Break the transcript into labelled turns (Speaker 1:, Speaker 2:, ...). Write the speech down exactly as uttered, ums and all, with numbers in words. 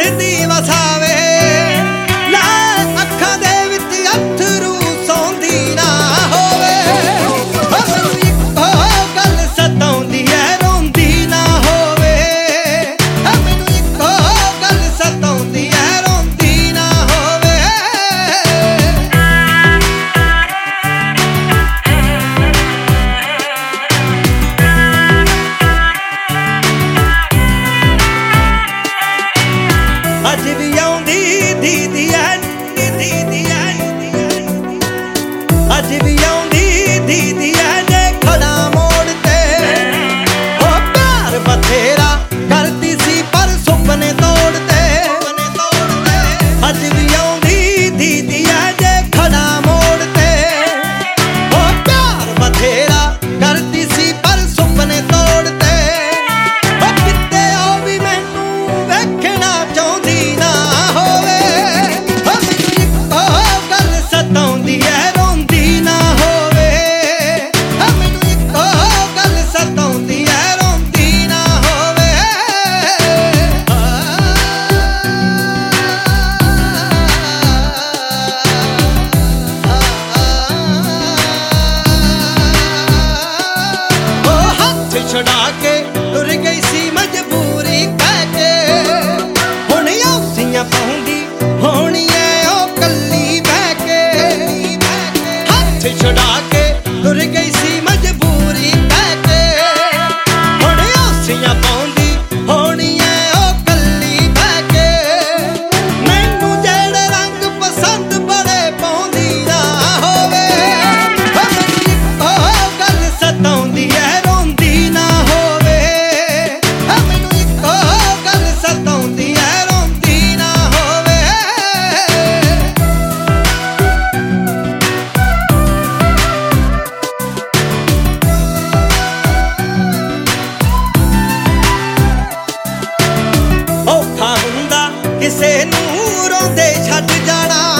Speaker 1: ਹੱਸਦੀ ਵਸਾਵੇ ਲੈ ਅੱਖਾਂ ਦੇ ਵਿੱਚ ਅੱਥਰੂ ਸੌਂਦੀ ਨਾ ਹੋਵੇ ਮੈਨੂੰ ਇੱਕੋ ਗੱਲ ਸਤਾਉਂਦੀ ਐ ਰੋਂਦੀ ਨਾ ਹੋਵੇ ਮੈਨੂੰ ਇੱਕੋ ਗੱਲ ਸਤਾਉਂਦੀ ਐ ਰੋਂਦੀ ਨਾ ਹੋਵੇ ਅੱਜ ਵੀ ਆਉਂਦੀ ਦੀਦੀ ਐ ਦੀਦੀ ਐ ਅੱਜ ਵੀ ਆਉਂਦੀ ਦੀਦੀ ਐ ਜੇ ਖੜਾ ਮੋੜ ਤੇ ਉਹ ਪਿਆਰ ਬਥੇਰਾ ਕਰਦੀ ਸੀ ਪਰ ਸੁਪਨੇ ਤੋੜਦੇ ਅੱਜ ਵੀ ਆਉਂਦੀ ਦੀਦੀ ਐ ਜੇ ਖੜਾ ਮੋੜ ਤੇ ਉਹ ਪਿਆਰ ਬਥੇਰਾ ਕਰਦੀ ਸੀ ਪਰ ਸੁਪਨੇ ਤੋੜਦੇ ਉਹ ਕਿਤੇ ਉਹ ਵੀ ਮੈਨੂੰ ਵੇਖਣਾ ਚਾਹੁੰਦੀ ਨਾ ਹੋਵੇ ਮੈਨੂੰ ਇੱਕੋ ਗੱਲ ਸਤਾਉਂਦੀ ਐ ਰੋਂਦੀ ਨਾ ਹੋਵੇ ਮੈਨੂੰ ਇੱਕੋ ਗੱਲ ਸਤਾਉਂਦੀ ਐ ਰੋਂਦੀ ਨਾ ਹੋਵੇ ਉਹ ਹੱਥ ਛੁਡਾ ਕੇ ਤੁਰ ਗਈ ਸੀ ਮਜਬੂਰੀ ਕਹਿ ਕੇ ਹੁਣ ਔਸੀਆਂ ਪਾਉਂਦੀ ਹੋਣੀ ਐ ਉਹ ਕੱਲੀ ਬਹਿ ਕੇ ਹੱਥ ਛੁਡਾ ਕੇ ਤੁਰ ਗਈ ਸੀ ਮਜਬੂਰੀ ਕਹਿ ਕੇ ਹੁਣ ਔਸੀਆਂ ਪਾਉਂਦੀ ਹੋਣੀ ਐ ਉਹ ਕੱਲੀ ਬਹਿ ਕੇ ਮੈਨੂੰ ਜਿਹੜੇ ਰੰਗ ਪਸੰਦ ਬੜੇ ਪਾਉਂਦੀ ਨਾ ਹੋਵੇ ਮੈਨੂੰ ਇੱਕੋ ਗੱਲ ਸਤਾਉਂਦੀ ਐ ਰੋਂਦੀ ਨਾ ਹੋਵੇ ਮੈਨੂੰ ਇੱਕੋ ਗੱਲ ਸਤਾਉਂਦੀ ਐ ਰੋਂਦੀ ਨਾ ਹੋਵੇ ਔਖਾ ਹੁੰਦਾ ਕਿਸੇ ਨੂੰ ਰੋਂਦੇ ਛੱਡ ਜਾਣਾ